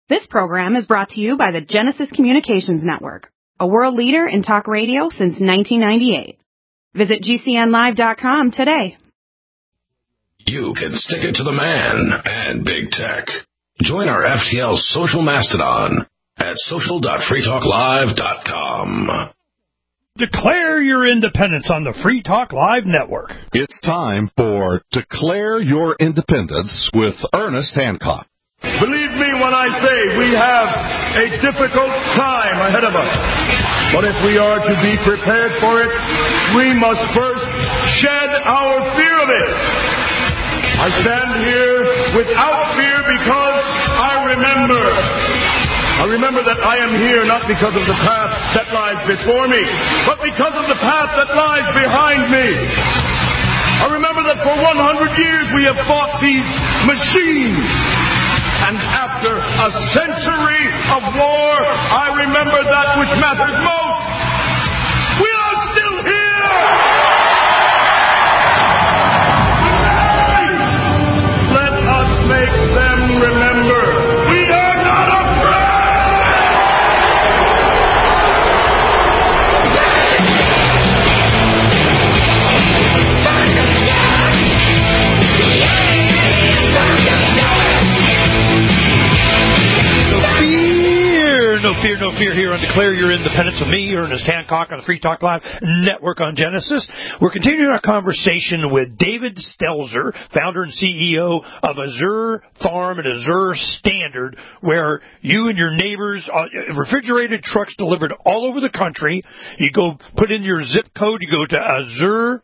This program is brought to you by the Genesis Communications Network, a world leader in talk radio since 1998. Visit GCNlive.com today. You can stick it to the man and big tech. Join our FTL social mastodon at social.freetalklive.com. Declare your independence on the Free Talk Live network. It's time for Declare Your Independence with Ernest Hancock. Believe me when I say we have a difficult time ahead of us. But if we are to be prepared for it, we must first shed our fear of it. I stand here without fear because I remember that I am here not because of the path that lies before me, but because of the path that lies behind me. I remember that for 100 years we have fought these machines. And after a century of war, I remember that which matters most. We are still here! Let us make them remember we are not afraid! No fear here on Declare Your Independence with me, Ernest Hancock, on the Free Talk Live network on Genesis. We're continuing our conversation with David Stelzer, founder and CEO of Azure Farm and Azure Standard, where you and your neighbors, refrigerated trucks delivered all over the country. You go put in your zip code, you go to Azure,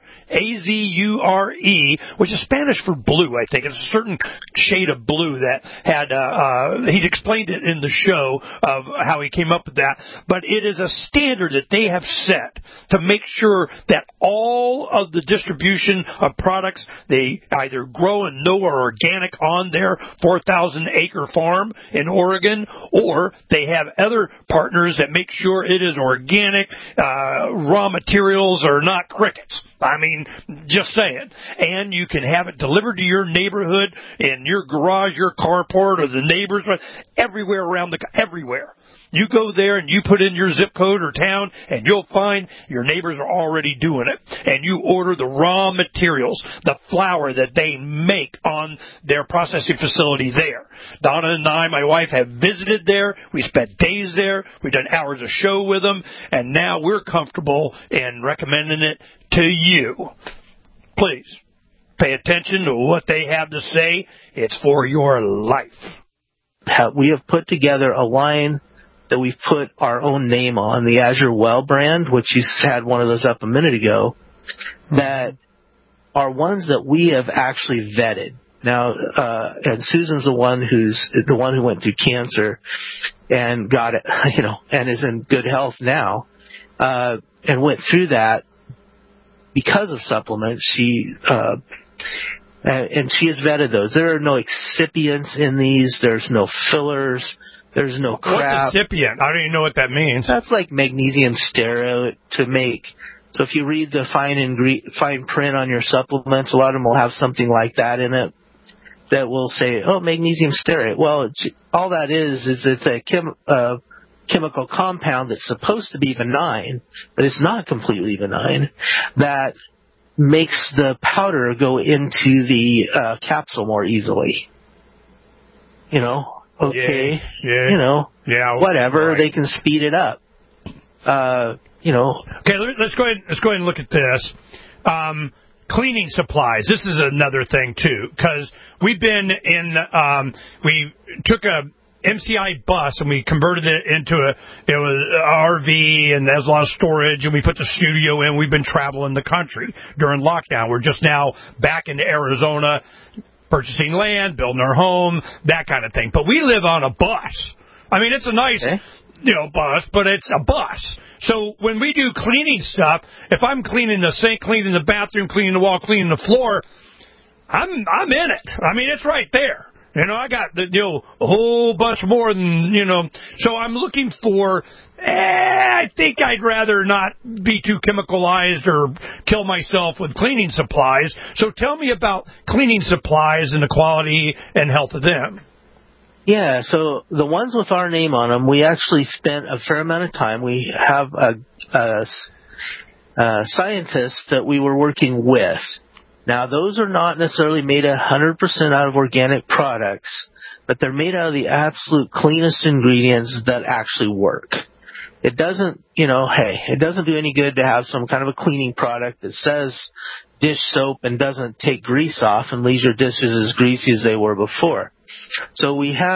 A-Z-U-R-E, which is Spanish for blue, I think. It's a certain shade of blue that had, he'd explained it in the show of how he came up with that, but it is a standard that they have set to make sure that all of the distribution of products they either grow and know are organic on their 4,000-acre farm in Oregon, or they have other partners that make sure it is organic, raw materials are not crickets. I mean, just saying. And you can have it delivered to your neighborhood, in your garage, your carport, or the neighbors, everywhere around everywhere. You go there and you put in your zip code or town, and you'll find your neighbors are already doing it. And you order the raw materials, the flour that they make on their processing facility there. Donna and I, my wife, have visited there. We spent days there. We've done hours of show with them. And now we're comfortable in recommending it to you. Please pay attention to what they have to say. It's for your life. We have put together a line that we've put our own name on, the Azure Well brand, which you had one of those up a minute ago, that are ones that we have actually vetted. Now, and Susan's the one who went through cancer and got it, and is in good health now, and went through that because of supplements. And she has vetted those. There are no excipients in these. There's no fillers. There's no crap. What's excipient? I don't even know what that means. That's like magnesium stearate to make. So if you read the fine print on your supplements, a lot of them will have something like that in it that will say, magnesium stearate. Well, all that is it's a chemical compound that's supposed to be benign, but it's not completely benign, that makes the powder go into the capsule more easily. Okay, whatever. Right. They can speed it up. Okay, let's go ahead and look at this. Cleaning supplies. This is another thing too, because we've been in. We took a MCI bus and we converted it into an RV, and there's a lot of storage, and we put the studio in. We've been traveling the country during lockdown. We're just now back into Arizona, purchasing land, building our home, that kind of thing. But we live on a bus. I mean, it's a nice, bus, but it's a bus. So when we do cleaning stuff, if I'm cleaning the sink, cleaning the bathroom, cleaning the wall, cleaning the floor, I'm in it. I mean, it's right there. I got a whole bunch more than, So I'm looking for, I think I'd rather not be too chemicalized or kill myself with cleaning supplies. So tell me about cleaning supplies and the quality and health of them. Yeah, so the ones with our name on them, we actually spent a fair amount of time. We have a scientist that we were working with. Now, those are not necessarily made 100% out of organic products, but they're made out of the absolute cleanest ingredients that actually work. It doesn't, it doesn't do any good to have some kind of a cleaning product that says dish soap and doesn't take grease off and leaves your dishes as greasy as they were before. So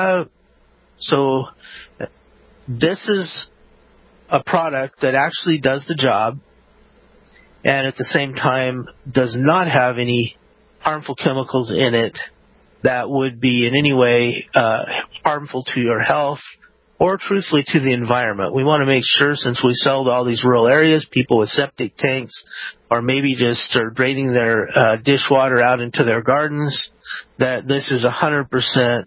this is a product that actually does the job and at the same time does not have any harmful chemicals in it that would be in any way harmful to your health or truthfully to the environment. We want to make sure, since we sell to all these rural areas, people with septic tanks or maybe just are draining their dishwater out into their gardens, that this is 100%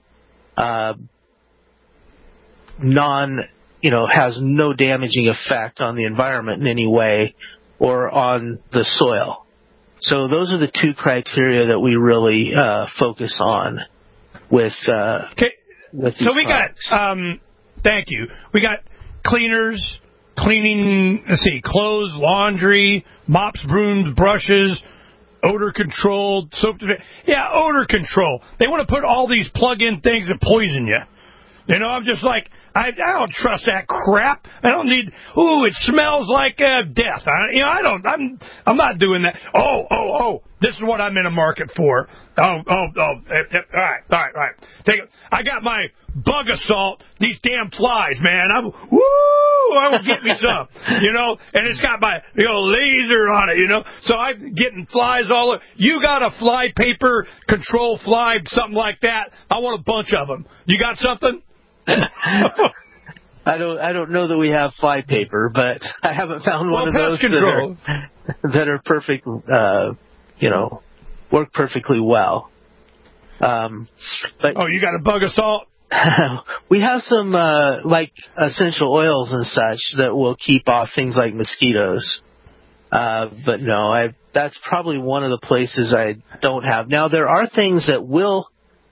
has no damaging effect on the environment in any way or on the soil. So those are the two criteria that we really focus on with these so we products. got, thank you. We got cleaners, cleaning, clothes, laundry, mops, brooms, brushes, odor control, soap. Yeah, odor control. They want to put all these plug-in things that poison you. I'm just like, I don't trust that crap. I don't need. Ooh, it smells like death. I'm not doing that. Oh. This is what I'm in a market for. All right. Take it. I got my bug assault. These damn flies, man. I will get me some. And it's got my laser on it. So I'm getting flies all over. You got a fly paper control fly, something like that? I want a bunch of them. You got something? I don't know that we have fly paper, but I haven't found one of those that are perfect, work perfectly well. But you got a bug assault? We have some like essential oils and such that will keep off things like mosquitoes. But no, that's probably one of the places I don't have. Now there are things that will.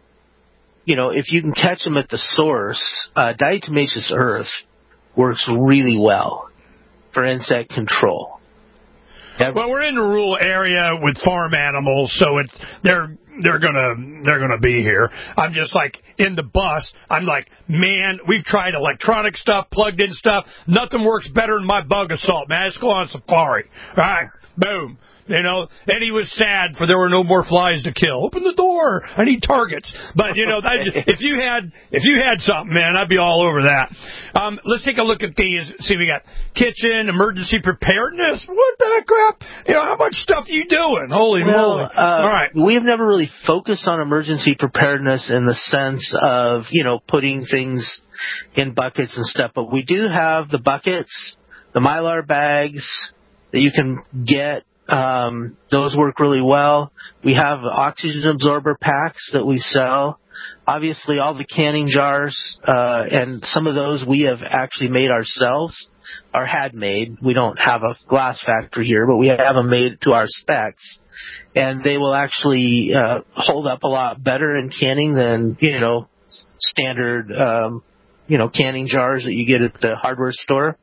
If you can catch them at the source, diatomaceous earth works really well for insect control. Well, we're in a rural area with farm animals, so they're gonna be here. I'm just like in the bus. I'm like, man, we've tried electronic stuff, plugged in stuff. Nothing works better than my bug assault, man. Let's go on safari. All right, boom. And he was sad for there were no more flies to kill. Open the door. I need targets. But, if you had something, man, I'd be all over that. Let's take a look at these. See, we got kitchen, emergency preparedness. What the crap? How much stuff are you doing? Holy moly. All right. We've never really focused on emergency preparedness in the sense of, putting things in buckets and stuff. But we do have the buckets, the Mylar bags that you can get. Those work really well. We have oxygen absorber packs that we sell. Obviously, all the canning jars, and some of those we have actually made ourselves, or had made. We don't have a glass factory here, but we have them made to our specs. And they will actually hold up a lot better in canning than, standard, canning jars that you get at the hardware store.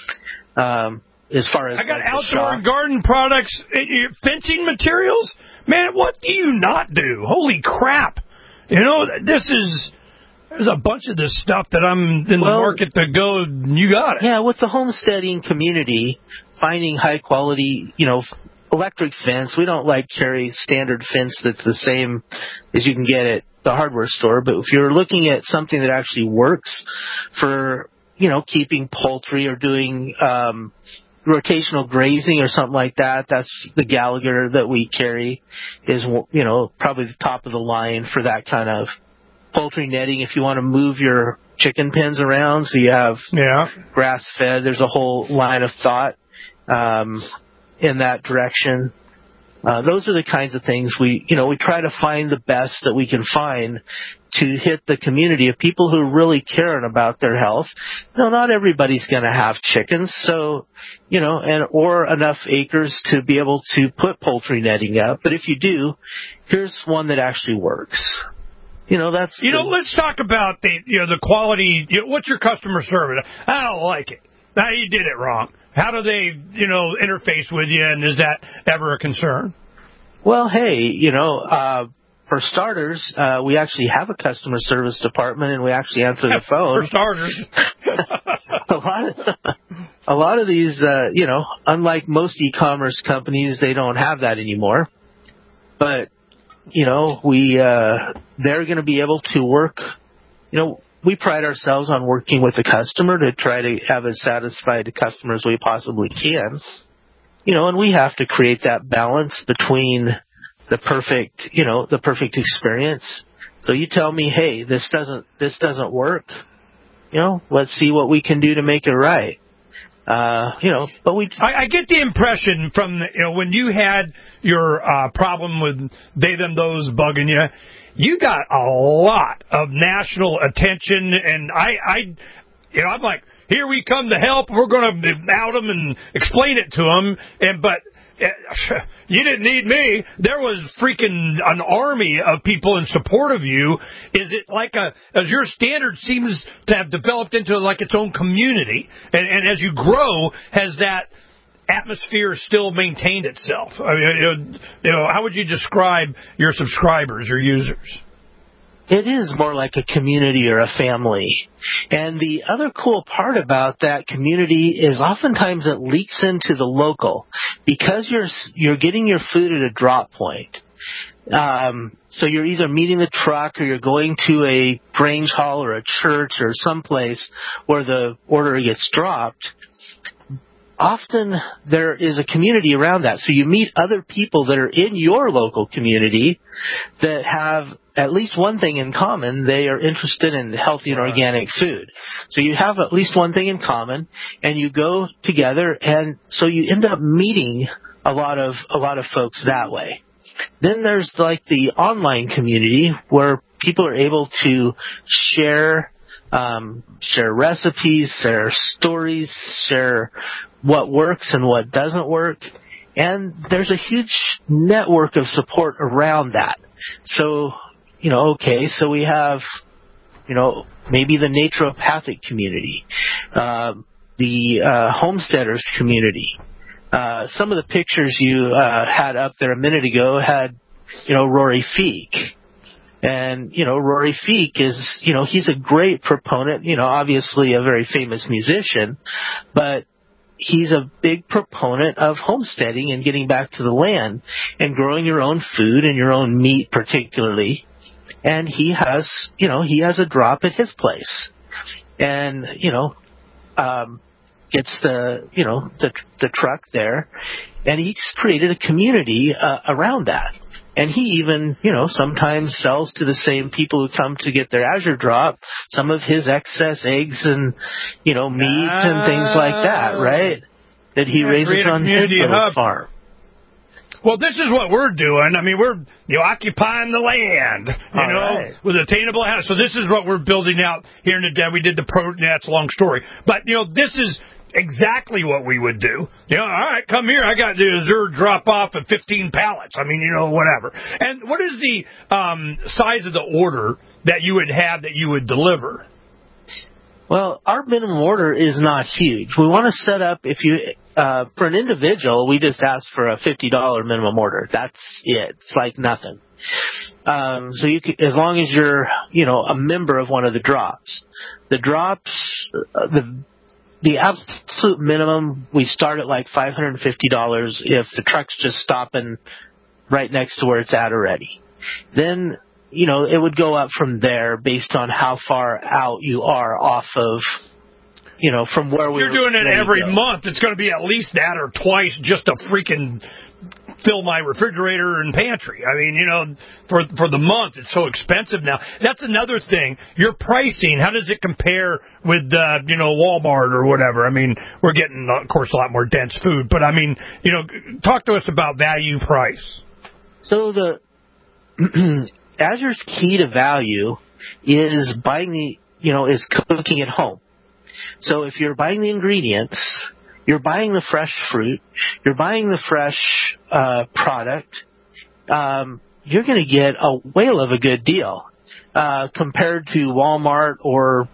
As far as I got outdoor and garden products, fencing materials. Man, what do you not do? Holy crap! There's a bunch of this stuff that I'm in the market to go. You got it. Yeah, with the homesteading community, finding high quality, electric fence. We don't carry standard fence that's the same as you can get at the hardware store. But if you're looking at something that actually works for, keeping poultry or doing rotational grazing or something like that, that's the Gallagher that we carry is, probably the top of the line for that kind of poultry netting. If you want to move your chicken pens around so you have grass fed, there's a whole line of thought in that direction. Those are the kinds of things we try to find the best that we can find to hit the community of people who really care about their health. Not everybody's going to have chickens, so, or enough acres to be able to put poultry netting up. But if you do, here's one that actually works. that's... let's talk about the quality. What's your customer service? I don't like it. Now, you did it wrong. How do they, interface with you, and is that ever a concern? Well, hey, for starters, we actually have a customer service department, and we actually answer the phone. For starters. A lot of these, unlike most e-commerce companies, they don't have that anymore. But, they're going to be able to work, we pride ourselves on working with the customer to try to have as satisfied a customer as we possibly can. And we have to create that balance between the perfect experience. So you tell me, hey, this doesn't work. Let's see what we can do to make it right. But I get the impression from when you had your problem with they, them, those bugging you, you got a lot of national attention, and I'm like, here we come to help. We're going to out them and explain it to them, but you didn't need me. There was freaking an army of people in support of you. Is it like as your standard seems to have developed into like its own community, and as you grow, has that atmosphere still maintained itself? I mean, how would you describe your subscribers or users? It is more like a community or a family. And the other cool part about that community is oftentimes it leaks into the local because you're getting your food at a drop point. So you're either meeting the truck or you're going to a Grange Hall or a church or someplace where the order gets dropped. Often there is a community around that. So you meet other people that are in your local community that have at least one thing in common. They are interested in healthy and organic food. So you have at least one thing in common, and you go together, and so you end up meeting a lot of folks that way. Then there's like the online community where people are able to share recipes, share stories, share what works and what doesn't work. And there's a huge network of support around that. So, so we have, maybe the naturopathic community, the homesteaders community. Some of the pictures you had up there a minute ago had, Rory Feek. And, Rory Feek is, he's a great proponent, obviously a very famous musician, but he's a big proponent of homesteading and getting back to the land and growing your own food and your own meat particularly. And he has a drop at his place and, gets the truck there, and he's created a community around that. And he even, sometimes sells to the same people who come to get their Azure drop some of his excess eggs and, meat and things like that, right? That he raises on his little farm. Well, this is what we're doing. I mean, we're occupying the land, right, with attainable house. So this is what we're building out here in the den. We did that's a long story. But, this is exactly what we would do. All right, come here. I got the Azure drop off at 15 pallets. I mean, whatever. And what is the size of the order that you would have that you would deliver? Well, our minimum order is not huge. We want to set up, for an individual, we just ask for a $50 minimum order. That's it. It's like nothing. So you as long as you're, a member of one of the drops. The drops, the absolute minimum, we start at like $550 if the truck's just stopping right next to where it's at already. Then, it would go up from there based on how far out you are off of, from where we were. If you're doing it every month, it's going to be at least that or twice just to freaking fill my refrigerator and pantry. I mean, for the month, it's so expensive now. That's another thing. Your pricing, how does it compare with, Walmart or whatever? I mean, we're getting, of course, a lot more dense food, but I mean, talk to us about value price. So Azure's key to value is is cooking at home. So if you're buying the ingredients, you're buying the fresh fruit, you're buying the fresh product, you're going to get a whale of a good deal. compared to Walmart or,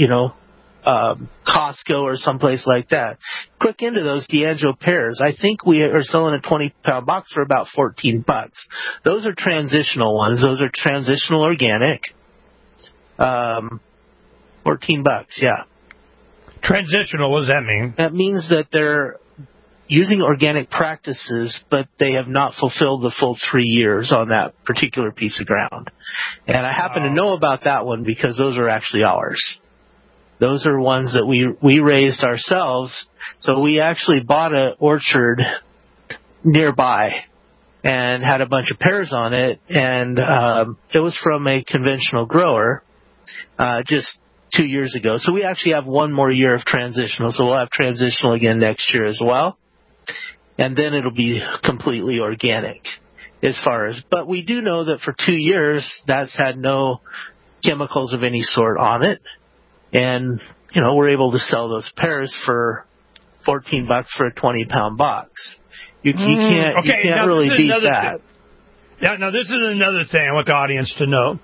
Costco or someplace like that. Click into those D'Angelo pears. I think we are selling a 20-pound box for about $14. Those are transitional ones. Those are transitional organic. $14, yeah. Transitional, what does that mean? That means that they're using organic practices, but they have not fulfilled the full 3 years on that particular piece of ground. And I happen to know about that one because those are actually ours. Those are ones that we raised ourselves. So we actually bought an orchard nearby and had a bunch of pears on it. And it was from a conventional grower just 2 years ago. So we actually have one more year of transitional. So we'll have transitional again next year as well. And then it'll be completely organic but we do know that for 2 years that's had no chemicals of any sort on it. And, we're able to sell those pears for $14 for a 20-pound box. You can't really beat that. Yeah, now this is another thing I want the audience to know.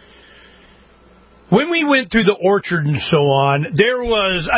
When we went through the orchard and so on, there was,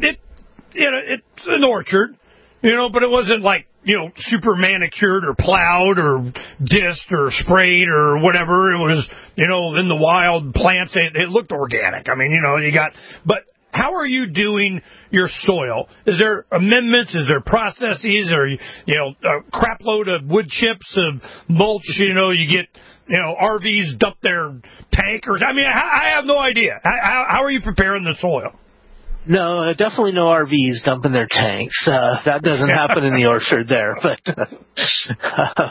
it's an orchard, but it wasn't like, super manicured or plowed or disked or sprayed or whatever. It was, in the wild plants, it looked organic. But how are you doing your soil? Is there amendments? Is there processes? Or, a crap load of wood chips, of mulch, you get, RVs dump their tankers? I have no idea. How are you preparing the soil? No, definitely no RVs dumping their tanks. That doesn't happen in the orchard there. But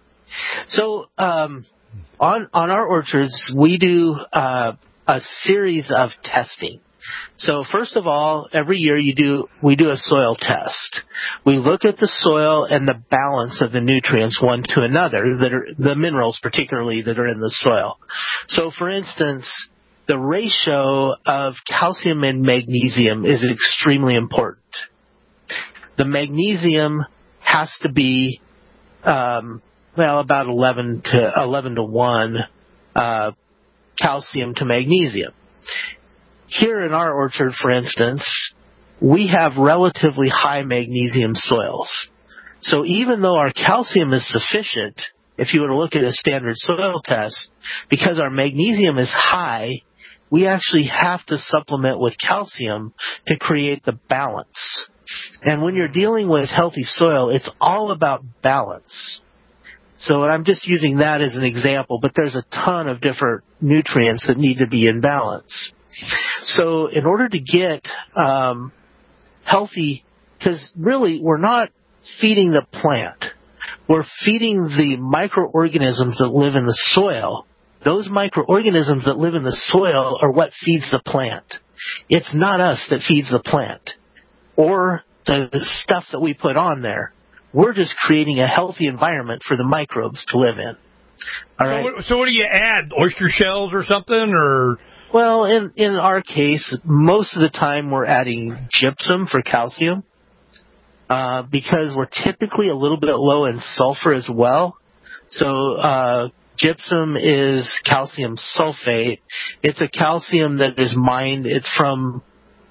so on our orchards, we do a series of testing. So first of all, every year we do a soil test. We look at the soil and the balance of the nutrients one to another, that are the minerals particularly that are in the soil. So for instance, the ratio of calcium and magnesium is extremely important. The magnesium has to be, about 11 to 1 calcium to magnesium. Here in our orchard, for instance, we have relatively high magnesium soils. So even though our calcium is sufficient, if you were to look at a standard soil test, because our magnesium is high, we actually have to supplement with calcium to create the balance. And when you're dealing with healthy soil, it's all about balance. So I'm just using that as an example, but there's a ton of different nutrients that need to be in balance. So in order to get healthy, because really we're not feeding the plant. We're feeding the microorganisms that live in the soil. Those microorganisms that live in the soil are what feeds the plant. It's not us that feeds the plant or the stuff that we put on there. We're just creating a healthy environment for the microbes to live in. All right. So what do you add? Oyster shells or something? Or well, in our case, most of the time we're adding gypsum for calcium because we're typically a little bit low in sulfur as well. So gypsum is calcium sulfate. It's a calcium that is mined. It's from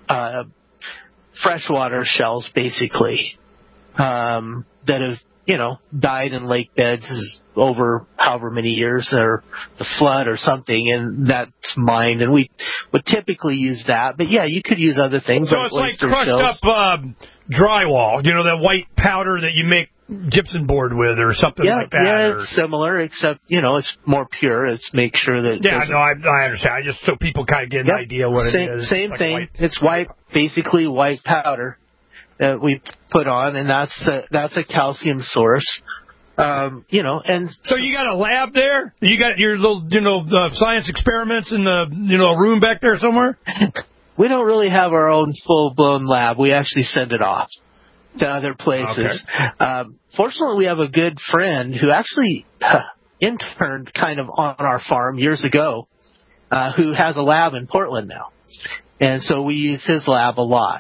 freshwater shells, basically, that have, died in lake beds over however many years, or the flood or something, and that's mined. And we would typically use that. But, yeah, you could use other things. So it's like crushed up drywall, that white powder that you make gypsum board with or something like that. Yeah, it's similar, except, it's more pure. It's make sure that... Yeah, no, I understand. Just so people kind of get an idea what it is. Same like thing. It's basically white powder that we put on, and that's a calcium source. And... So you got a lab there? You got your little, science experiments in the, room back there somewhere? We don't really have our own full-blown lab. We actually send it off to other places. Okay. Fortunately, we have a good friend who actually interned kind of on our farm years ago, who has a lab in Portland now. And so we use his lab a lot.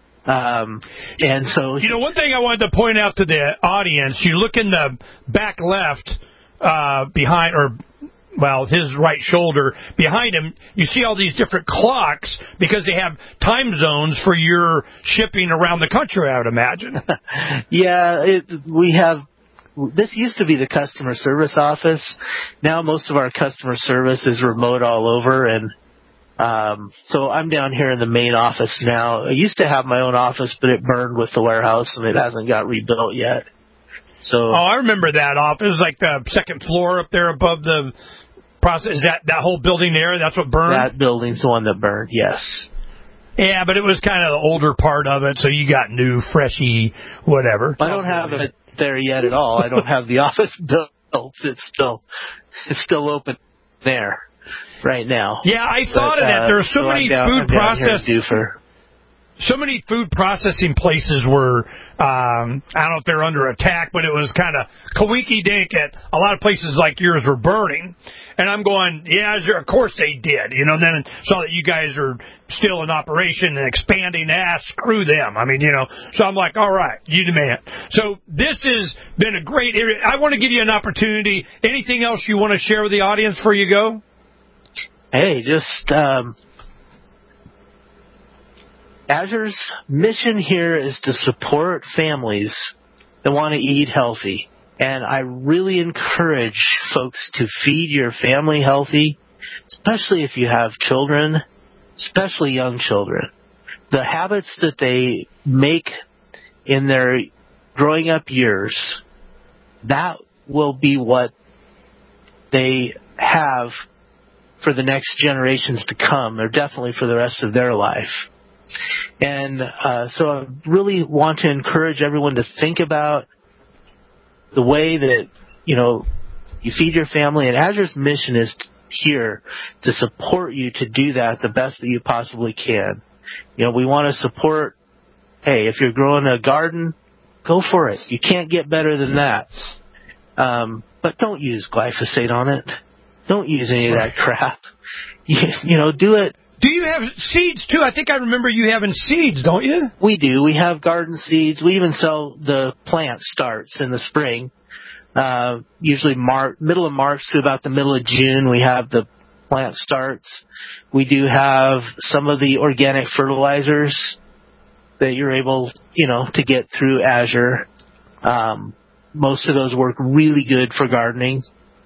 And so... one thing I wanted to point out to the audience, you look in the back left behind, or his right shoulder. Behind him, you see all these different clocks because they have time zones for your shipping around the country, I would imagine. Yeah, we have. This used to be the customer service office. Now most of our customer service is remote all over, and so I'm down here in the main office now. I used to have my own office, but it burned with the warehouse, and it hasn't got rebuilt yet. So, I remember that office, like the second floor up there above the process. Is that whole building there? That's what burned? That building's the one that burned, yes. Yeah, but it was kind of the older part of it, so you got new, freshy, whatever. I don't have it there yet at all. I don't have the office built. It's still open there right now. Yeah, I thought of that. There are so many so many food processing places were, I don't know if they're under attack, but it was kind of coinky-dink at a lot of places like yours were burning. And I'm going, yeah, of course they did. Then saw that you guys are still in operation and expanding. Screw them. I mean, so I'm like, all right, you the man. So this has been a great area. I want to give you an opportunity. Anything else you want to share with the audience before you go? Hey, just Azure's mission here is to support families that want to eat healthy. And I really encourage folks to feed your family healthy, especially if you have children, especially young children. The habits that they make in their growing up years, that will be what they have for the next generations to come, or definitely for the rest of their life. And so I really want to encourage everyone to think about the way that, you feed your family. And Azure's mission is here to support you to do that the best that you possibly can. We want to support, hey, if you're growing a garden, go for it. You can't get better than that. But don't use glyphosate on it. Don't use any of that crap. Do it. Do you have seeds, too? I think I remember you having seeds, don't you? We do. We have garden seeds. We even sell the plant starts in the spring. Usually middle of March to about the middle of June, we have the plant starts. We do have some of the organic fertilizers that you're able, to get through Azure. Most of those work really good for gardening.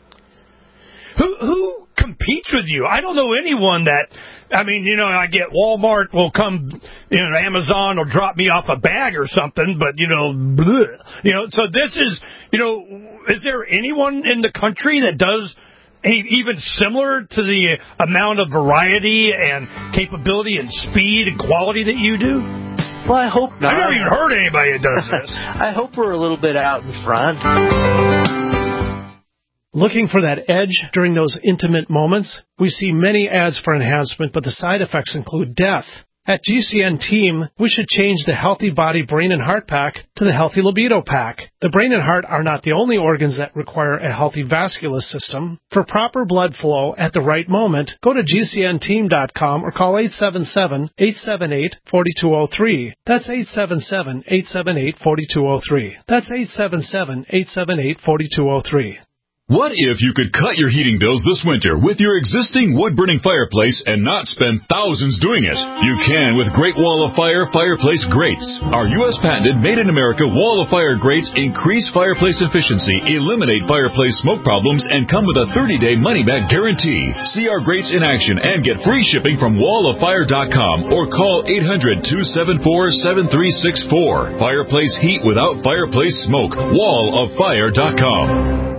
Who competes with you? I don't know anyone that, I get Walmart will come, Amazon will drop me off a bag or something, but, so this is, is there anyone in the country that does even similar to the amount of variety and capability and speed and quality that you do? Well, I hope not. I've never even heard anybody that does this. I hope we're a little bit out in front. Looking for that edge during those intimate moments? We see many ads for enhancement, but the side effects include death. At GCN Team, we should change the Healthy Body, Brain, and Heart Pack to the Healthy Libido Pack. The brain and heart are not the only organs that require a healthy vascular system. For proper blood flow at the right moment, go to GCNteam.com or call 877-878-4203. That's 877-878-4203. That's 877-878-4203. What if you could cut your heating bills this winter with your existing wood-burning fireplace and not spend thousands doing it? You can with Great Wall of Fire fireplace grates. Our U.S. patented made-in-America Wall of Fire grates increase fireplace efficiency, eliminate fireplace smoke problems, and come with a 30-day money-back guarantee. See our grates in action and get free shipping from walloffire.com or call 800-274-7364. Fireplace heat without fireplace smoke. walloffire.com.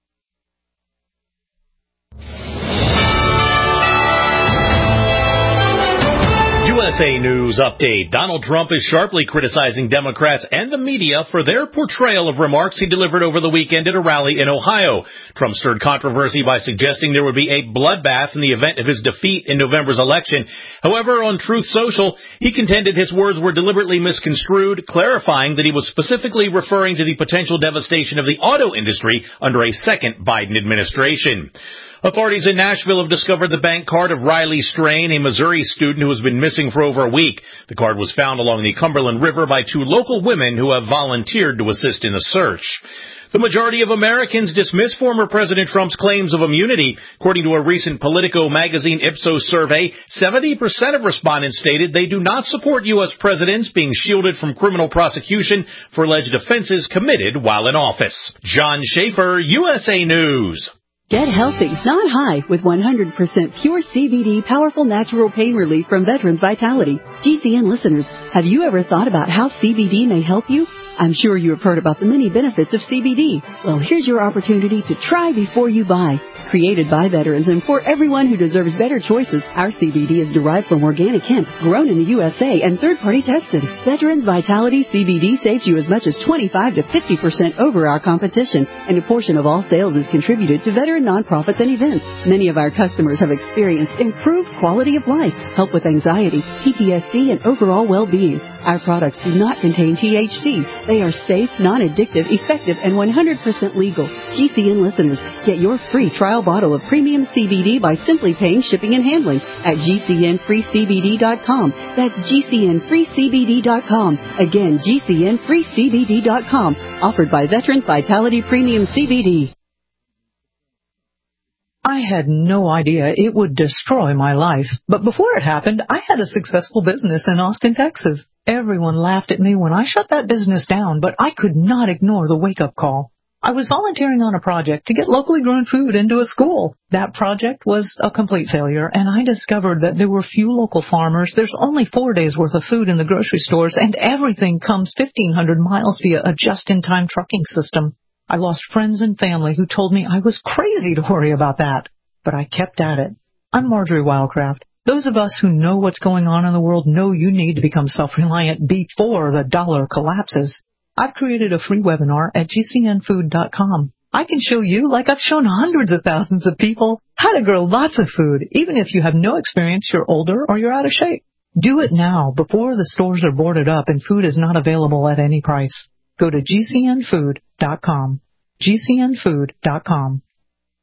USA News Update. Donald Trump is sharply criticizing Democrats and the media for their portrayal of remarks he delivered over the weekend at a rally in Ohio. Trump stirred controversy by suggesting there would be a bloodbath in the event of his defeat in November's election. However, on Truth Social, he contended his words were deliberately misconstrued, clarifying that he was specifically referring to the potential devastation of the auto industry under a second Biden administration. Authorities in Nashville have discovered the bank card of Riley Strain, a Missouri student who has been missing for over over a week. The card was found along the Cumberland River by 2 local women who have volunteered to assist in the search. The majority of Americans dismiss former President Trump's claims of immunity. According to a recent Politico magazine Ipsos survey, 70% of respondents stated they do not support U.S. presidents being shielded from criminal prosecution for alleged offenses committed while in office. John Schaefer, USA News. Get healthy, not high, with 100% pure CBD powerful natural pain relief from Veterans Vitality. GCN listeners, have you ever thought about how CBD may help you? I'm sure you have heard about the many benefits of CBD. Well, here's your opportunity to try before you buy. Created by veterans and for everyone who deserves better choices, our CBD is derived from organic hemp, grown in the USA, and third-party tested. Veterans Vitality CBD saves you as much as 25 to 50% over our competition, and a portion of all sales is contributed to veteran nonprofits and events. Many of our customers have experienced improved quality of life, help with anxiety, PTSD, and overall well-being. Our products do not contain THC. They are safe, non-addictive, effective, and 100% legal. GCN listeners, get your free trial bottle of premium CBD by simply paying shipping and handling at GCNFreeCBD.com. That's GCNFreeCBD.com. Again, GCNFreeCBD.com. Offered by Veterans Vitality Premium CBD. I had no idea it would destroy my life. But before it happened, I had a successful business in Austin, Texas. Everyone laughed at me when I shut that business down, but I could not ignore the wake-up call. I was volunteering on a project to get locally grown food into a school. That project was a complete failure, and I discovered that there were few local farmers. There's only 4 days' worth of food in the grocery stores, and everything comes 1,500 miles via a just-in-time trucking system. I lost friends and family who told me I was crazy to worry about that, but I kept at it. I'm Marjorie Wildcraft. Those of us who know what's going on in the world know you need to become self-reliant before the dollar collapses. I've created a free webinar at GCNfood.com. I can show you, like I've shown hundreds of thousands of people, how to grow lots of food, even if you have no experience, you're older, or you're out of shape. Do it now, before the stores are boarded up and food is not available at any price. Go to GCNfood.com. GCNfood.com.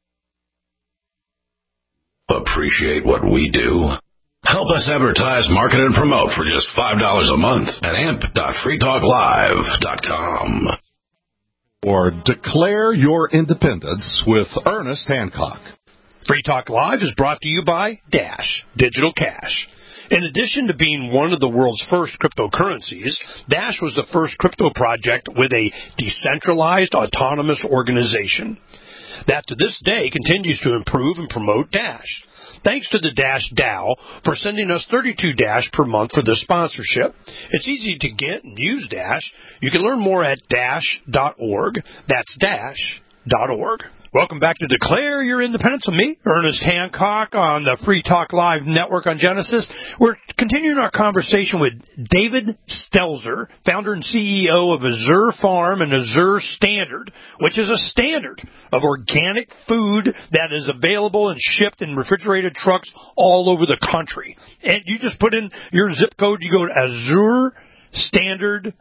Appreciate what we do? Help us advertise, market, and promote for just $5 a month at amp.freetalklive.com. Or declare your independence with Ernest Hancock. Free Talk Live is brought to you by Dash Digital Cash. In addition to being one of the world's first cryptocurrencies, Dash was the first crypto project with a decentralized autonomous organization that to this day continues to improve and promote Dash. Thanks to the Dash DAO for sending us 32 Dash per month for this sponsorship. It's easy to get and use Dash. You can learn more at dash.org. That's dash.org. Welcome back to Declare Your Independence with me, Ernest Hancock, on the Free Talk Live Network on Genesis. We're continuing our conversation with David Stelzer, founder and CEO of Azure Farm and Azure Standard, which is a standard of organic food that is available and shipped in refrigerated trucks all over the country. And you just put in your zip code, you go to Azure Standard,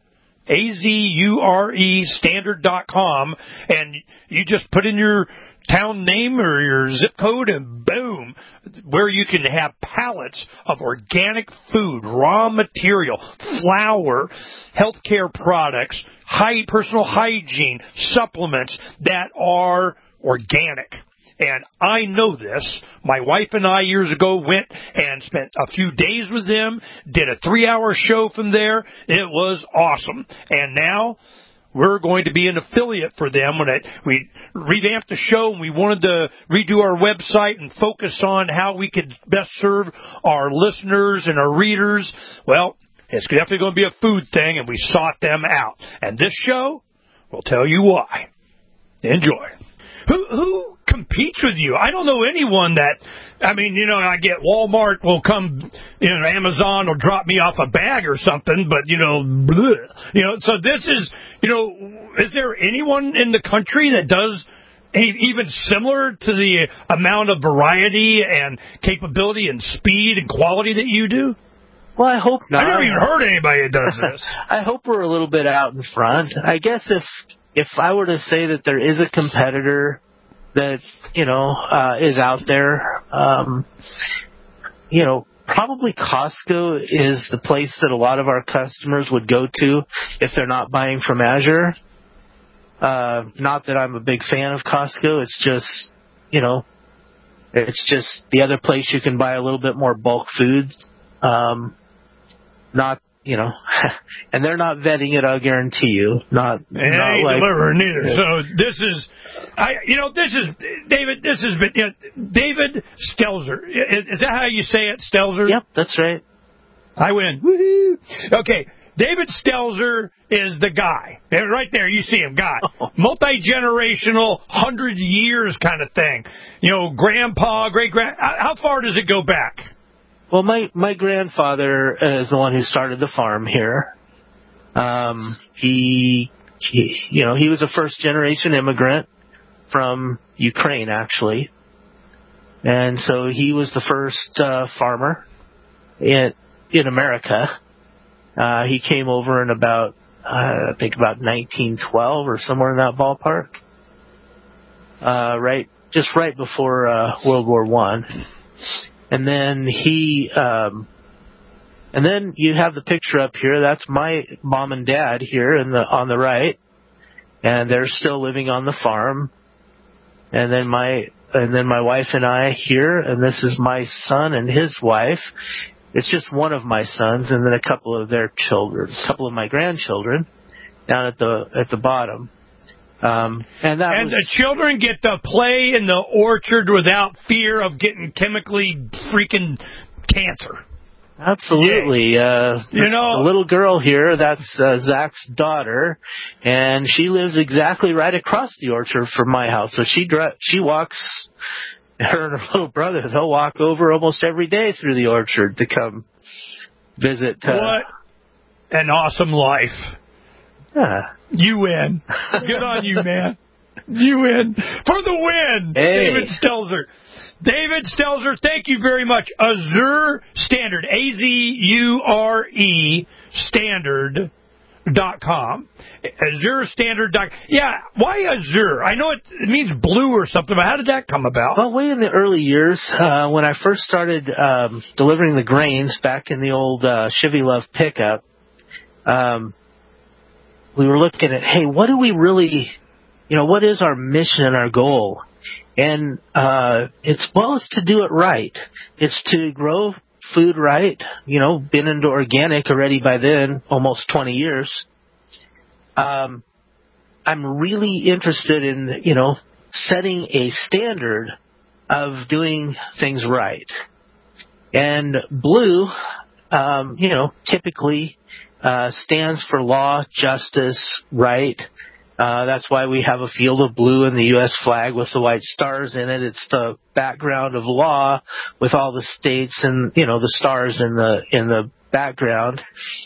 AZURE standard.com, and you just put in your town name or your zip code, and boom, where you can have pallets of organic food, raw material, flour, healthcare products, personal hygiene, supplements that are organic. And I know this. My wife and I years ago went and spent a few days with them, did a 3-hour show from there. It was awesome. And now we're going to be an affiliate for them. We revamped the show and we wanted to redo our website and focus on how we could best serve our listeners and our readers. Well, it's definitely going to be a food thing, and we sought them out. And this show will tell you why. Enjoy. Who competes with you? I don't know anyone that, I get Walmart will come, Amazon will drop me off a bag or something, but, bleh. So this is, is there anyone in the country that does even similar to the amount of variety and capability and speed and quality that you do? Well, I hope not. I've never even heard anybody that does this. I hope we're a little bit out in front. I guess if I were to say that there is a competitor that, is out there, probably Costco is the place that a lot of our customers would go to if they're not buying from Azure. Not that I'm a big fan of Costco. It's just, it's just the other place you can buy a little bit more bulk foods. Not, and they're not vetting it, I'll guarantee you. Not ain't like delivering either. So this is David. This is David Stelzer. Is that how you say it, Stelzer? Yep, that's right. I win. Woohoo! Okay. David Stelzer is the guy. Right there, you see him, guy. Multi-generational, 100 years kind of thing. Grandpa, great-grand. How far does it go back? Well, my grandfather is the one who started the farm here. He was a first-generation immigrant from Ukraine, actually. And so he was the first farmer in America. He came over in about 1912 or somewhere in that ballpark. Right before World War I. And then and then you have the picture up here. That's my mom and dad here on the right. And they're still living on the farm. And then my wife and I here, and this is my son and his wife. It's just one of my sons, and then a couple of their children, a couple of my grandchildren, down at the bottom. And the children get to play in the orchard without fear of getting chemically freaking cancer. Absolutely. A little girl here, that's Zach's daughter, and she lives exactly right across the orchard from my house. So she walks. Her and her little brother, they'll walk over almost every day through the orchard to come visit. What an awesome life. Yeah. You win. Good on you, man. You win. For the win, hey. David Stelzer. David Stelzer, thank you very much. Azure Standard, AZURE Standard.com. Azure Standard. Yeah, why Azure? I know it means blue or something, but how did that come about? Well, way in the early years, when I first started delivering the grains back in the old Chevy Love pickup, we were looking at, hey, what do we really, what is our mission and our goal? And it's to do it right. It's to grow food right, been into organic already by then, almost 20 years. I'm really interested in, setting a standard of doing things right. And blue, typically stands for law, justice, right. That's why we have a field of blue in the U.S. flag with the white stars in it. It's the background of law with all the states and, the stars in the background.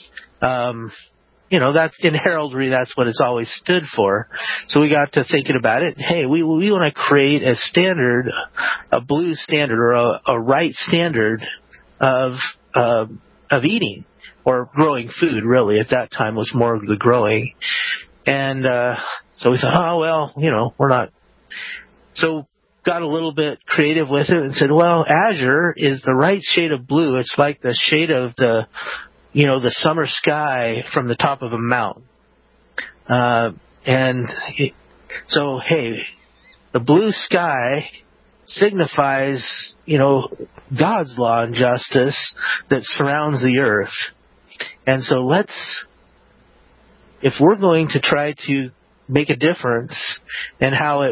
That's in heraldry. That's what it's always stood for. So we got to thinking about it. Hey, we want to create a standard, a blue standard or a right standard of eating or growing food. Really, at that time was more of the growing. And so we thought, we're not. So got a little bit creative with it and said, well, Azure is the right shade of blue. It's like the shade of the summer sky from the top of a mountain. So, hey, the blue sky signifies, God's law and justice that surrounds the earth. And so if we're going to try to make a difference in how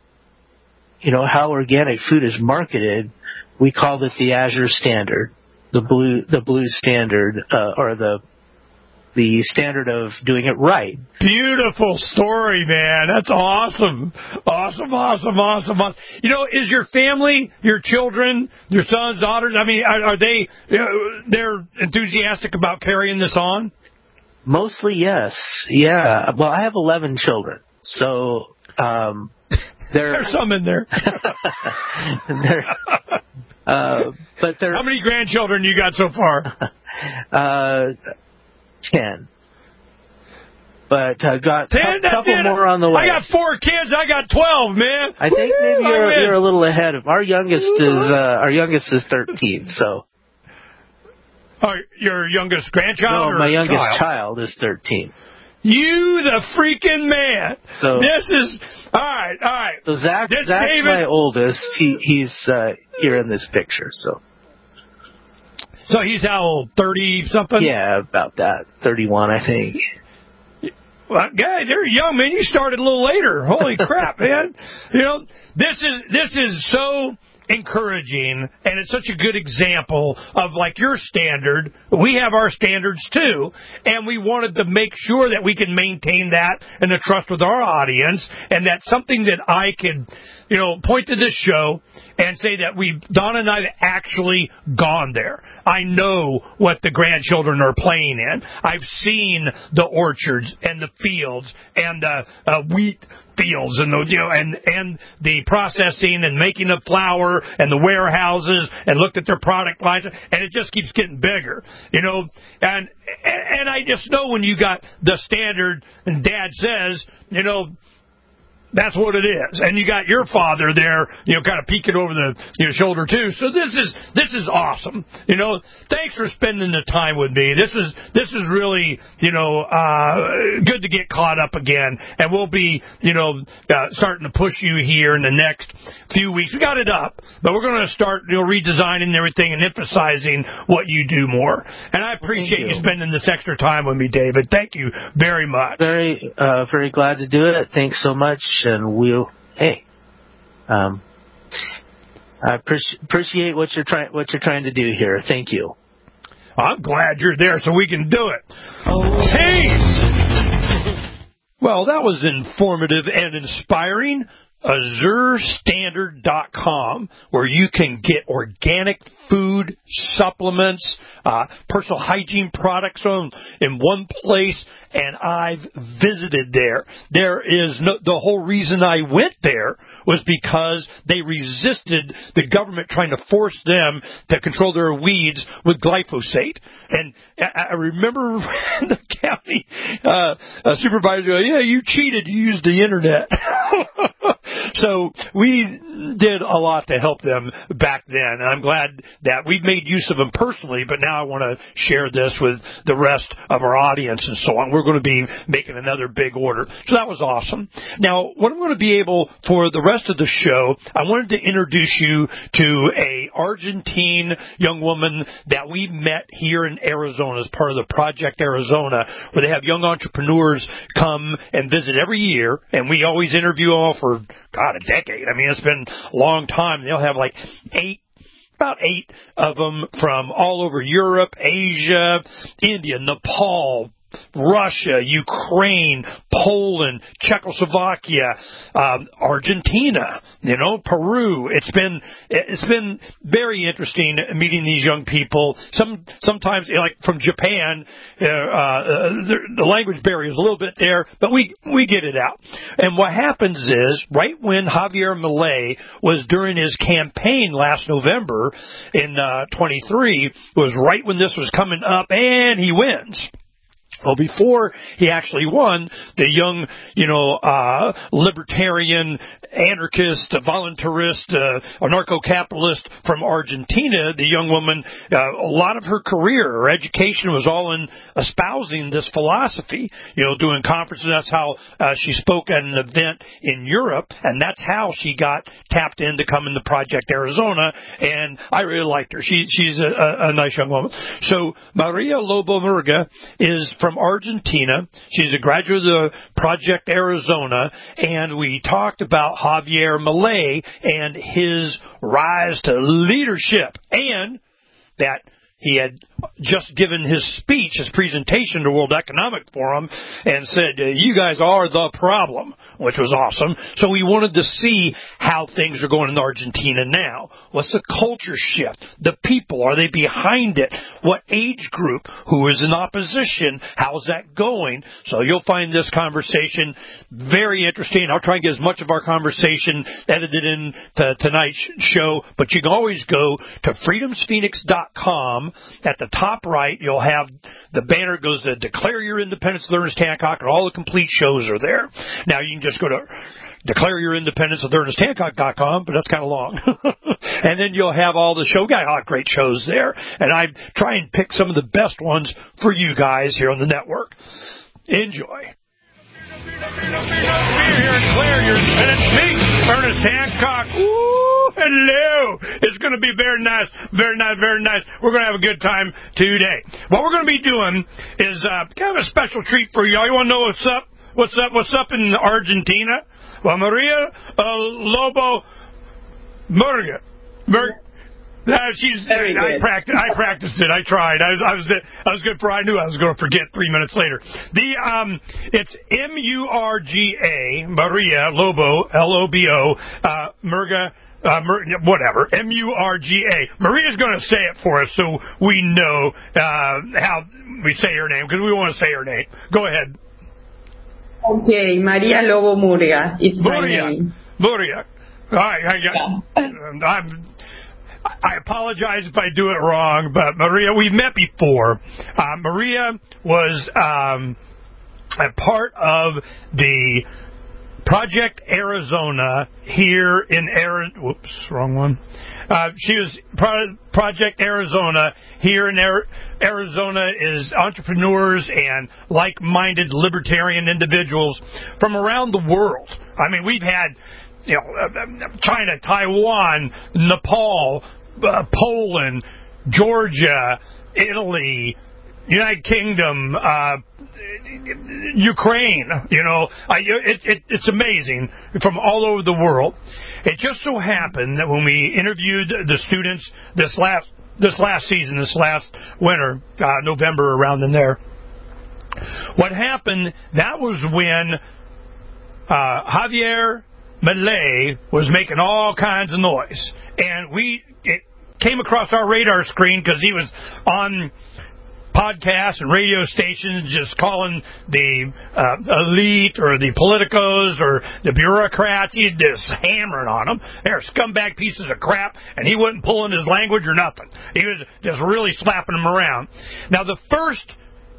organic food is marketed, we called it the Azure Standard, the blue standard, or the standard of doing it right. Beautiful story, man. That's awesome. Awesome. Is your family, your children, your sons, daughters, are they, they're enthusiastic about carrying this on? Mostly, yes. Yeah. Well, I have 11 children, so there's some in there. But how many grandchildren you got so far? 10. But got 10, a couple more on the way. I got 4 kids. I got 12, man. I think maybe you're a little ahead of our youngest is 13. So Your youngest grandchild? No, my youngest child is 13. You the freaking man. So this is all right. So Zach's my oldest. He's here in this picture. So he's how old? 30 something? Yeah, about that. 31, I think. Well, guys, you're young, man. You started a little later. Holy crap, man! This is so encouraging, and it's such a good example of like your standard. We have our standards too, and we wanted to make sure that we can maintain that and the trust with our audience, and that's something that I could, point to this show and say that Donna and I have actually gone there. I know what the grandchildren are playing in. I've seen the orchards and the fields and the wheat fields and and the processing and making of flour and the warehouses, and looked at their product lines, and it just keeps getting bigger, and I just know when you got the standard and Dad says, that's what it is. And you got your father there, kind of peeking over the shoulder too. So this is awesome. Thanks for spending the time with me. This is really, good to get caught up again. And we'll be, starting to push you here in the next few weeks. We got it up, but we're going to start, redesigning everything and emphasizing what you do more. And I appreciate you spending this extra time with me, David. Thank you very much. Very, very glad to do it. Thanks so much. And I appreciate what you're trying to do here. Thank you. I'm glad you're there so we can do it. Hey! Well, that was informative and inspiring. AzureStandard.com, where you can get organic food, supplements, personal hygiene products in one place, and I've visited there. The whole reason I went there was because they resisted the government trying to force them to control their weeds with glyphosate. And I remember the county supervisor going, yeah, you cheated, you used the internet. So we did a lot to help them back then, and I'm glad that we've made use of them personally, but now I want to share this with the rest of our audience and so on. We're going to be making another big order. So that was awesome. Now, what I'm going to be able, for the rest of the show, I wanted to introduce you to a Argentine young woman that we met here in Arizona as part of the Project Arizona, where they have young entrepreneurs come and visit every year, and we always interview all for, a decade. I mean, it's been a long time. They'll have like about eight of them from all over Europe, Asia, India, Nepal, Russia, Ukraine, Poland, Czechoslovakia, Argentina, Peru. It's been very interesting meeting these young people. Sometimes, like from Japan, the language barrier is a little bit there, but we get it out. And what happens is, right when Javier Milei was during his campaign last November in 23, was right when this was coming up, and he wins. Well, before he actually won, the young, libertarian, anarchist, voluntarist, anarcho-capitalist from Argentina, the young woman, a lot of her career, her education was all in espousing this philosophy, doing conferences. That's how she spoke at an event in Europe, and that's how she got tapped in to come into Project Arizona, and I really liked her. She's a nice young woman. So Maria Lobo Murga is from Argentina. She's a graduate of the Project Arizona, and we talked about Javier Milei and his rise to leadership, and that he had just given his speech, his presentation to the World Economic Forum, and said, you guys are the problem, which was awesome. So we wanted to see how things are going in Argentina now. What's the culture shift? The people, are they behind it? What age group? Who is in opposition? How's that going? So you'll find this conversation very interesting. I'll try and get as much of our conversation edited in to tonight's show, but you can always go to freedomsphoenix.com. At the top right, you'll have The banner goes to Declare Your Independence with Ernest Hancock, and all the complete shows are there. Now, you can just go to DeclareYourIndependenceWithErnestHancock.com, but that's kind of long. And then you'll have all the Show Guy Hawk great shows there. And I try and pick some of the best ones for you guys here on the network. Enjoy. Here, Declare Your Independence. Me, Ernest Hancock. Ooh, hello. It's going to be very nice, very nice, very nice. We're going to have a good time today. What we're going to be doing is kind of a special treat for y'all. You want to know what's up? What's up in Argentina? Well, Maria Lobo Murga. I practiced it. I tried. I was good for. I knew I was going to forget 3 minutes later. It's Murga, Maria Lobo, Lobo, Murga. Whatever, Murga. Maria's going to say it for us so we know how we say her name, because we want to say her name. Go ahead. Okay, Maria Lobo Murga. It's my name. Murga. All right, I apologize if I do it wrong, but Maria, we've met before. Maria was a part of the Project Arizona here in Arizona. Whoops, wrong one. She was Project Arizona here in Arizona is entrepreneurs and like-minded libertarian individuals from around the world. I mean, we've had China, Taiwan, Nepal, Poland, Georgia, Italy, United Kingdom, Ukraine, it's amazing from all over the world. It just so happened that when we interviewed the students this last season, this last winter, November, around in there, what happened, that was when Javier Milei was making all kinds of noise. And it came across our radar screen because he was on podcasts and radio stations just calling the elite or the politicos or the bureaucrats. He'd just hammering on them. They're scumbag pieces of crap, and he wasn't pulling his language or nothing. He was just really slapping them around. Now, the first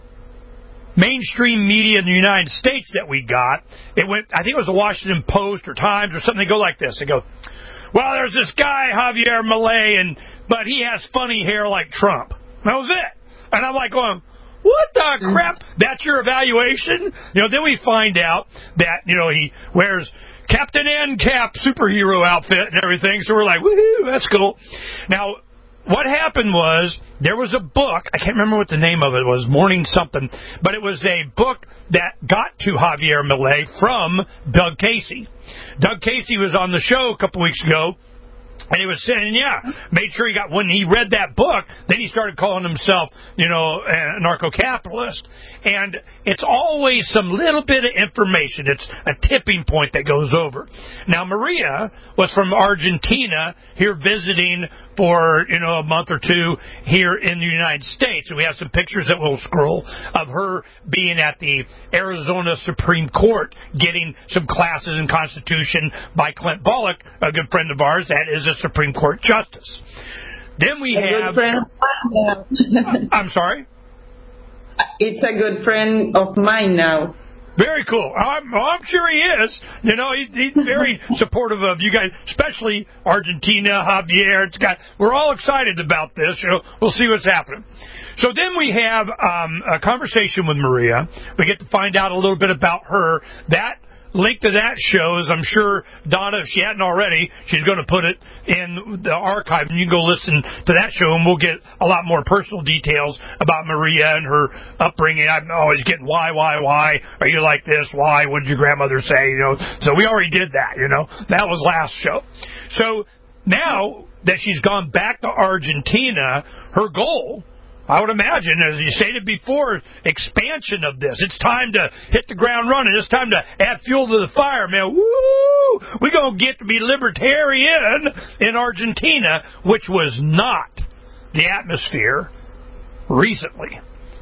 mainstream media in the United States that we got, I think it was the Washington Post or Times or something. They go like this. They go, well, there's this guy, Javier Milei, but he has funny hair like Trump. That was it. And I'm like going, what the crap? That's your evaluation? Then we find out that, he wears Captain N Cap superhero outfit and everything. So we're like, woohoo, that's cool. Now, what happened was there was a book. I can't remember what the name of it was, Morning something. But it was a book that got to Javier Milei from Doug Casey. Doug Casey was on the show a couple weeks ago. And he was saying, made sure when he read that book, then he started calling himself, a narco-capitalist. And it's always some little bit of information. It's a tipping point that goes over. Now, Maria was from Argentina here visiting for, a month or two here in the United States. And we have some pictures that we'll scroll of her being at the Arizona Supreme Court getting some classes in Constitution by Clint Bullock, a good friend of ours. That is a Supreme Court justice. Then we have... I'm sorry? It's a good friend of mine now. Very cool. I'm sure he is. He's very supportive of you guys, especially Argentina, Javier. We're all excited about this. We'll see what's happening. So then we have a conversation with Maria. We get to find out a little bit about her. That link to that shows, I'm sure, Donna, if she hadn't already, she's going to put it in the archive, and you can go listen to that show, and we'll get a lot more personal details about Maria and her upbringing. I'm always getting why are you like this? Why? What did your grandmother say? So we already did that. That was last show. So now that she's gone back to Argentina, her goal, I would imagine, as you stated before, expansion of this. It's time to hit the ground running. It's time to add fuel to the fire, man. Woo! We're going to get to be libertarian in Argentina, which was not the atmosphere recently.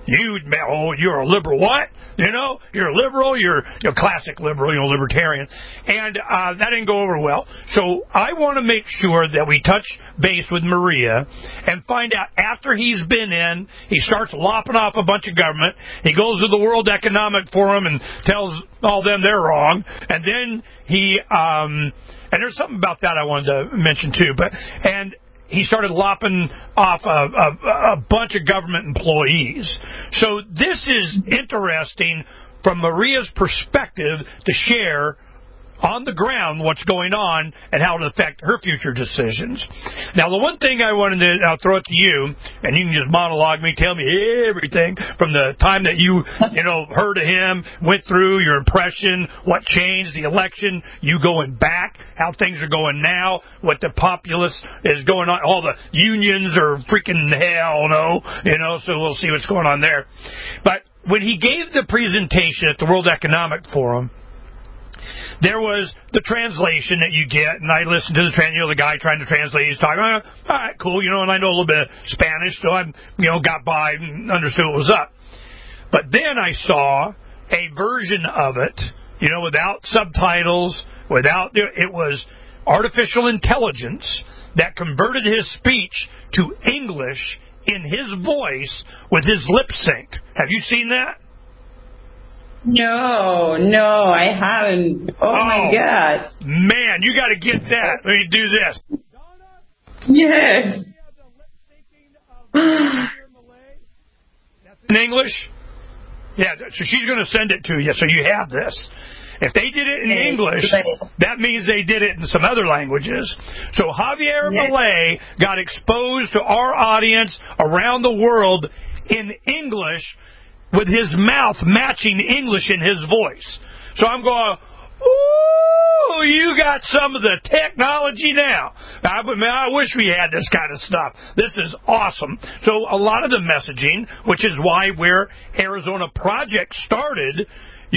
you're a liberal. What? You're a liberal. You're classic liberal, libertarian. And that didn't go over well. So I want to make sure that we touch base with Maria and find out after he's been in, he starts lopping off a bunch of government. He goes to the World Economic Forum and tells all them they're wrong. And then he, and there's something about that I wanted to mention too, and he started lopping off a bunch of government employees. So this is interesting from Maria's perspective to share on the ground what's going on and how it affect her future decisions. Now, the one thing I wanted to throw it to you, and you can just monologue me, tell me everything from the time that you heard of him, went through your impression, what changed, the election, you going back, how things are going now, what the populace is going on, all the unions are freaking hell no, so we'll see what's going on there. But when he gave the presentation at the World Economic Forum, there was the translation that you get, and I listened to the guy trying to translate. He's talking, all right, cool, and I know a little bit of Spanish, so I, got by and understood what was up. But then I saw a version of it, without subtitles, it was artificial intelligence that converted his speech to English in his voice with his lip sync. Have you seen that? No, I haven't. Oh my God. Man, you got to get that. Let me do this. Yes. In English? Yeah, so she's going to send it to you, so you have this. If they did it in English, that means they did it in some other languages. So Javier Milei got exposed to our audience around the world in English, with his mouth matching English in his voice. So I'm going, ooh, you got some of the technology now. I wish we had this kind of stuff. This is awesome. So a lot of the messaging, which is why where Arizona Project started,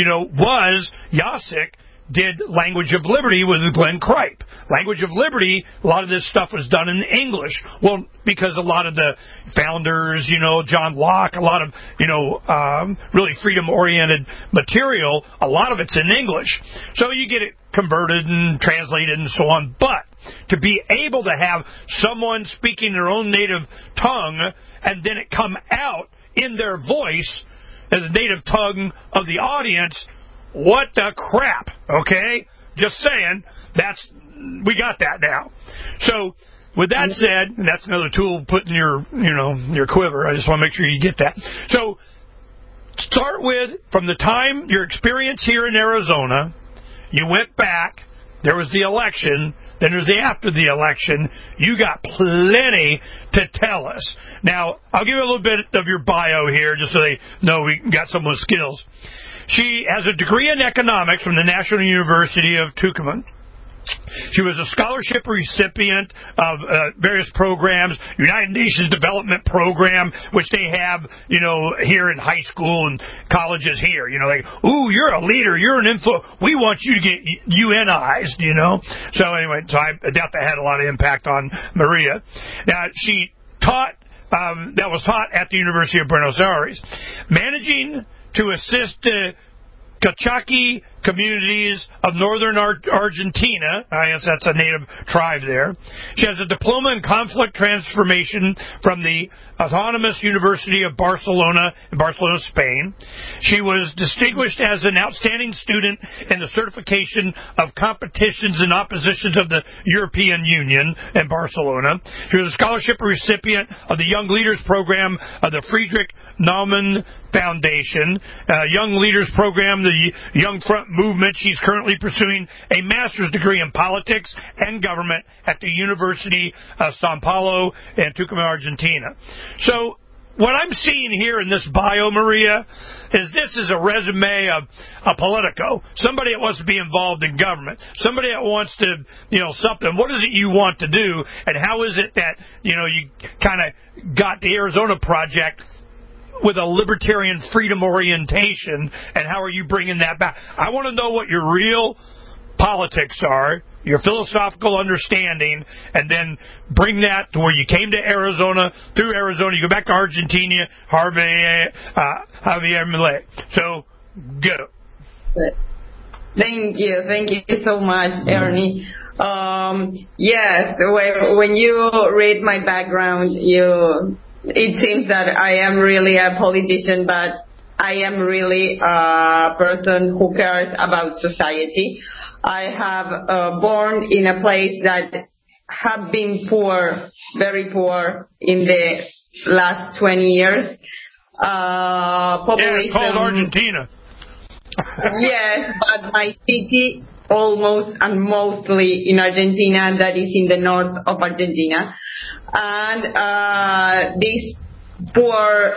was Yasik did Language of Liberty with Glenn Kripe. Language of Liberty, a lot of this stuff was done in English. Well, because a lot of the founders, John Locke, a lot of, really freedom-oriented material, a lot of it's in English. So you get it converted and translated and so on. But to be able to have someone speaking their own native tongue and then it come out in their voice as a native tongue of the audience, what the crap, okay? Just saying, we got that now. So, with that said, and that's another tool put in your quiver. I just want to make sure you get that. So, start with, from the time your experience here in Arizona, you went back, there was the election, then there's the after the election. You got plenty to tell us. Now, I'll give you a little bit of your bio here, just so they know we got someone with skills. She has a degree in economics from the National University of Tucumán. She was a scholarship recipient of various programs, United Nations Development Program, which they have, here in high school and colleges here. Like, ooh, you're a leader, you're an info. We want you to get UNized, So anyway, I doubt that had a lot of impact on Maria. Now, she taught, that was taught at the University of Buenos Aires, managing to assist the Kachaki communities of northern Argentina. I guess that's a native tribe there. She has a diploma in conflict transformation from the Autonomous University of Barcelona in Barcelona, Spain. She was distinguished as an outstanding student in the certification of competitions and oppositions of the European Union in Barcelona. She was a scholarship recipient of the Young Leaders Program of the Friedrich Naumann Foundation, Young Leaders Program, the Young Front Movement. She's currently pursuing a master's degree in politics and government at the University of Sao Paulo in Tucumán, Argentina. So what I'm seeing here in this bio, Maria, is this is a resume of a Politico, somebody that wants to be involved in government, somebody that wants to, something. What is it you want to do, and how is it that, you kind of got the Arizona Project with a libertarian freedom orientation, and how are you bringing that back? I want to know what your real politics are, your philosophical understanding, and then bring that to where you came to Arizona. Through Arizona, you go back to Argentina, Javier Milei. So, go. Thank you so much, Ernie. Yes, when you read my background, it seems that I am really a politician, but I am really a person who cares about society. I have born in a place that have been poor, very poor, in the last 20 years. Population, it's called Argentina. Yes, but my city almost and mostly in Argentina, that is in the north of Argentina. And this poor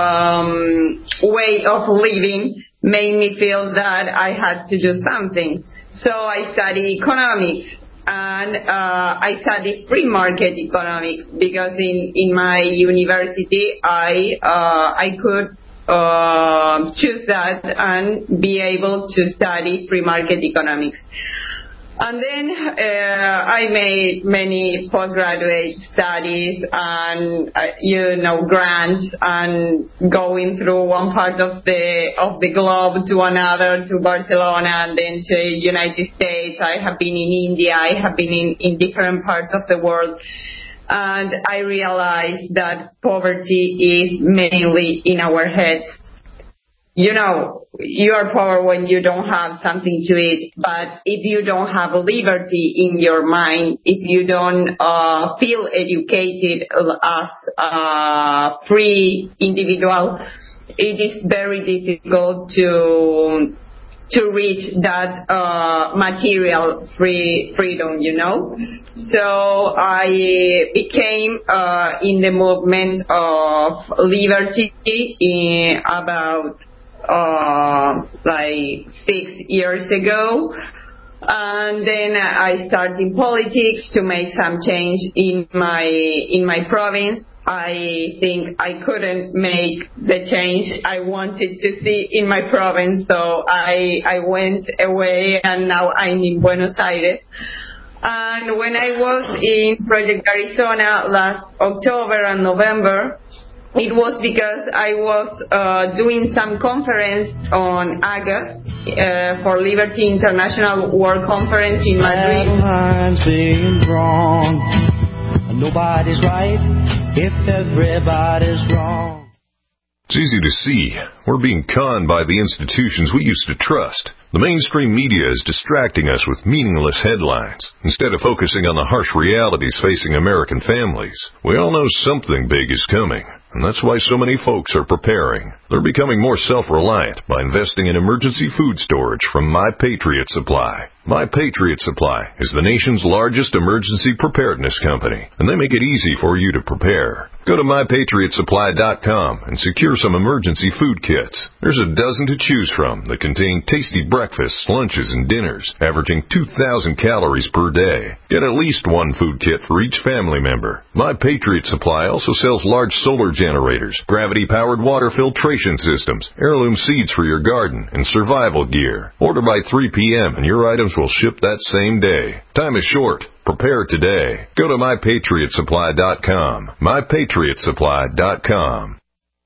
way of living made me feel that I had to do something. So I studied economics, and I studied free market economics because in my university I could choose that and be able to study free market economics. And then I made many postgraduate studies and grants, and going through one part of the globe to another, to Barcelona and then to United States. I have been in India. I have been in different parts of the world. And I realized that poverty is mainly in our heads. You are poor when you don't have something to eat, but if you don't have liberty in your mind, if you don't feel educated as a free individual, it is very difficult to reach that material freedom, So I became in the movement of liberty in about 6 years ago. And then I started politics to make some change in my province. I think I couldn't make the change I wanted to see in my province, so I went away, and now I'm in Buenos Aires. And when I was in Project Arizona last October and November, it was because I was doing some conference on August for Liberty International World Conference in Madrid. Nobody's right if everybody's wrong. It's easy to see. We're being conned by the institutions we used to trust. The mainstream media is distracting us with meaningless headlines instead of focusing on the harsh realities facing American families. We all know something big is coming, and that's why so many folks are preparing. They're becoming more self-reliant by investing in emergency food storage from My Patriot Supply. My Patriot Supply is the nation's largest emergency preparedness company, and they make it easy for you to prepare. Go to MyPatriotSupply.com and secure some emergency food kits. There's a dozen to choose from that contain tasty breakfasts, lunches, and dinners, averaging 2,000 calories per day. Get at least one food kit for each family member. My Patriot Supply also sells large solar generators, gravity-powered water filtration systems, heirloom seeds for your garden, and survival gear. Order by 3 p.m. and your items will ship that same day. Time is short. Prepare today. Go to MyPatriotSupply.com. MyPatriotSupply.com.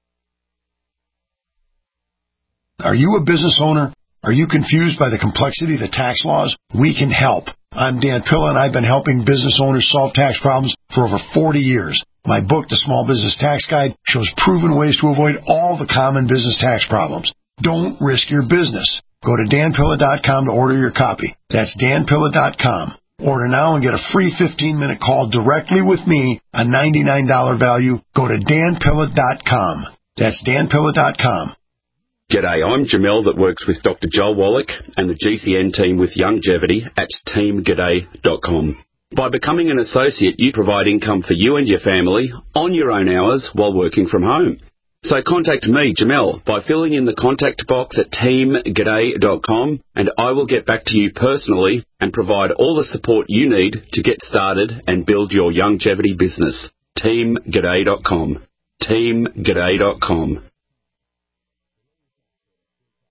Are you a business owner? Are you confused by the complexity of the tax laws? We can help. I'm Dan Pilla, and I've been helping business owners solve tax problems for over 40 years. My book, The Small Business Tax Guide, shows proven ways to avoid all the common business tax problems. Don't risk your business. Go to danpilla.com to order your copy. That's danpilla.com. Order now and get a free 15-minute call directly with me, a $99 value. Go to danpilla.com. That's danpilla.com. G'day, I'm Jamel that works with Dr. Joel Wallach and the GCN team with Longevity at teamg'day.com. By becoming an associate, you provide income for you and your family on your own hours while working from home. So contact me, Jamel, by filling in the contact box at teamg'day.com, and I will get back to you personally and provide all the support you need to get started and build your longevity business. teamg'day.com. teamg'day.com.